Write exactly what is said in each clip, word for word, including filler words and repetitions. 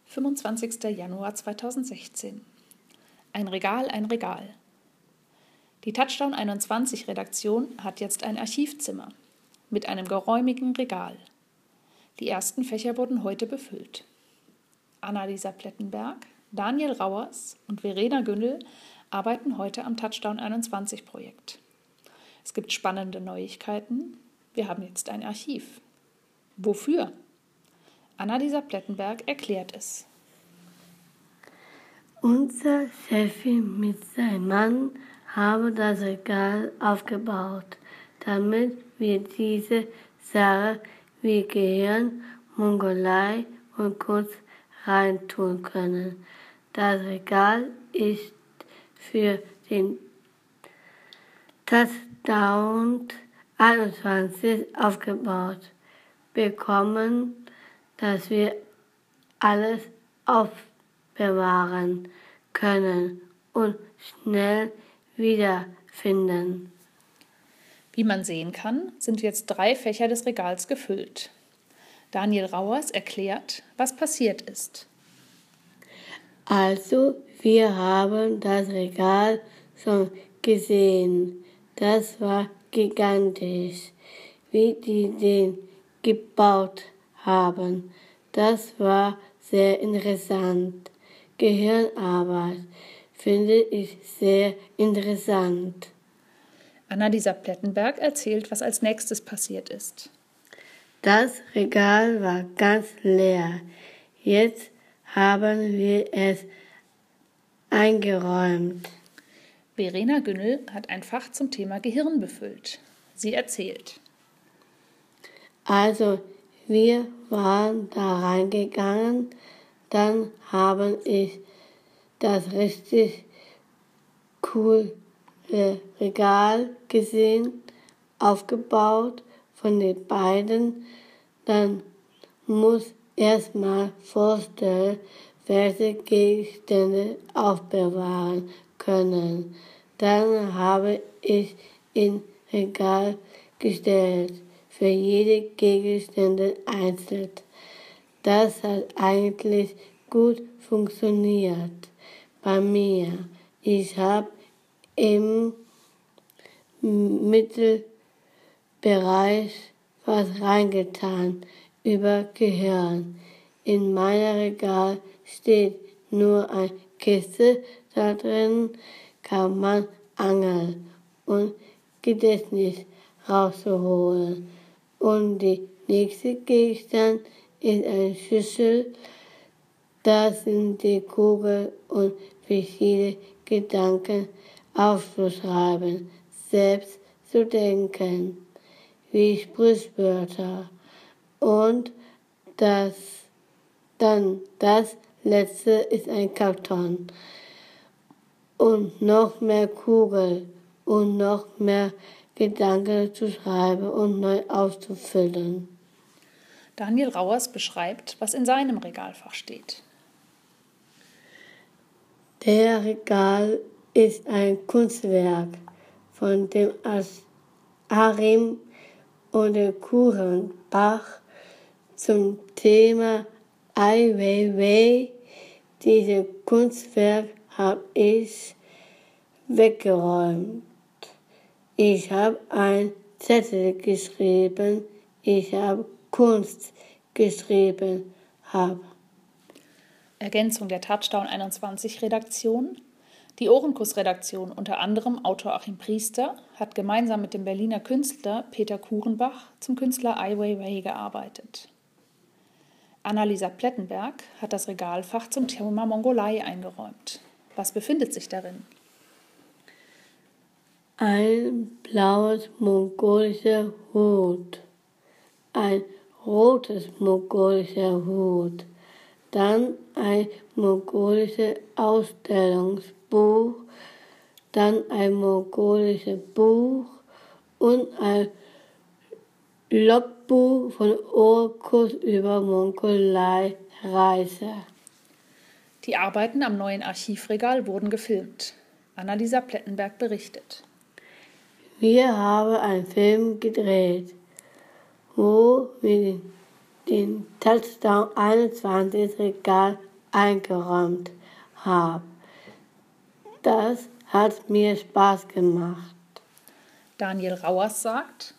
fünfundzwanzigster Januar zweitausendsechzehn. Ein Regal, ein Regal. Die Touchdown einundzwanzig Redaktion hat jetzt ein Archivzimmer mit einem geräumigen Regal. Die ersten Fächer wurden heute befüllt. Annalisa Plettenberg, Daniel Rauers und Verena Günnel arbeiten heute am Touchdown einundzwanzig Projekt. Es gibt spannende Neuigkeiten. Wir haben jetzt ein Archiv. Wofür? Annalisa Plettenberg erklärt es. Unser Chefin mit seinem Mann haben das Regal aufgebaut, damit wir diese Sachen wie Gehirn, Mongolei und Kunst reintun können. Das Regal ist für den Touchdown einundzwanzig aufgebaut bekommen, dass wir alles aufbewahren können und schnell wiederfinden. Wie man sehen kann, sind jetzt drei Fächer des Regals gefüllt. Daniel Rauers erklärt, was passiert ist. Also, wir haben das Regal schon gesehen. Das war gigantisch, wie die den gebaut haben. Das war sehr interessant. Gehirnarbeit finde ich sehr interessant. Annalisa Plettenberg erzählt, was als nächstes passiert ist. Das Regal war ganz leer. Jetzt haben wir es eingeräumt. Verena Günnel hat ein Fach zum Thema Gehirn befüllt. Sie erzählt. Also, wir waren da reingegangen, dann habe ich das richtig coole Regal gesehen, aufgebaut von den beiden. Dann muss erstmal vorstellen, welche Gegenstände aufbewahren können. Dann habe ich in Regal gestellt, für jede Gegenstände einzeln. Das hat eigentlich gut funktioniert bei mir. Ich habe im Mittelbereich was reingetan über Gehirn. In meinem Regal steht nur eine Kiste, da drin kann man angeln und Gedächtnis rausholen. Und die nächste Gegenstand ist eine Schüssel. Da sind die Kugeln und verschiedene Gedanken aufzuschreiben, selbst zu denken, wie Sprichwörter. Und das, dann das letzte ist ein Karton. Und noch mehr Kugeln und noch mehr Gedanken zu schreiben und neu auszufüllen. Daniel Rauers beschreibt, was in seinem Regalfach steht. Der Regal ist ein Kunstwerk von dem Arim und dem Kuchenbach zum Thema Ai Weiwei. Dieses Kunstwerk habe ich weggeräumt. Ich habe ein Zettel geschrieben, ich habe Kunst geschrieben, habe. Ergänzung der Touchdown einundzwanzig Redaktion. Die Ohrenkuss-Redaktion, unter anderem Autor Achim Priester, hat gemeinsam mit dem Berliner Künstler Peter Kuchenbach zum Künstler Ai Weiwei gearbeitet. Annalisa Plettenberg hat das Regalfach zum Thema Mongolei eingeräumt. Was befindet sich darin? Ein blaues mongolischer Hut, ein rotes mongolischer Hut, dann ein mongolisches Ausstellungsbuch, dann ein mongolisches Buch und ein Logbuch von Ohrenkuss über Mongolei-Reise. Die Arbeiten am neuen Archivregal wurden gefilmt. Annalisa Plettenberg berichtet. Wir haben einen Film gedreht, wo wir den Touchdown einundzwanzig Regal eingeräumt habe. Das hat mir Spaß gemacht. Daniel Rauers sagt: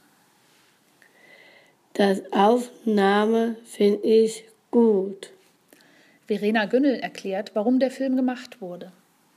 Das Aufnahme finde ich gut. Verena Günnel erklärt, warum der Film gemacht wurde.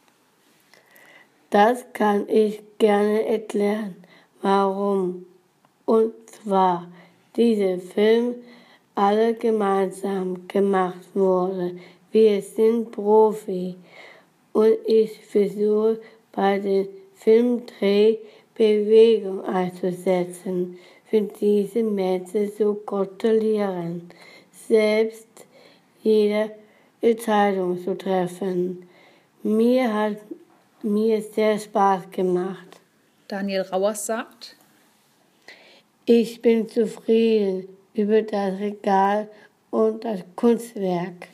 Das kann ich gerne erklären, warum. Und zwar, dieser Film alle gemeinsam gemacht wurde. Wir sind Profi und ich versuche bei den Filmdreh Bewegung einzusetzen, für diese Menschen zu kontrollieren, selbst jede Entscheidung zu treffen. Mir hat mir sehr Spaß gemacht. Daniel Rauers sagt: Ich bin zufrieden über das Regal und das Kunstwerk.